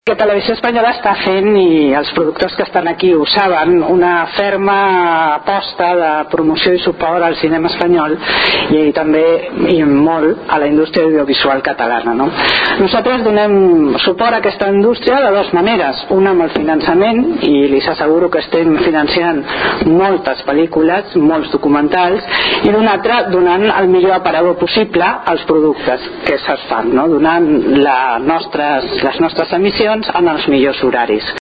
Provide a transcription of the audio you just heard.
Que Televisió Espanyola està fent, i els productors que estan aquí ho saben, una ferma aposta de promoció i suport al cinema espanyol i també i molt a la indústria audiovisual catalana, no? Nosaltres donem suport a aquesta indústria de dues maneres, una amb el finançament, i li asseguro que estem financiant moltes pel·lícules, molts documentals, i d'una altra donant el millor aparador possible als productes que se'ls fan, no? Donant les nostres emissions en els millors horaris.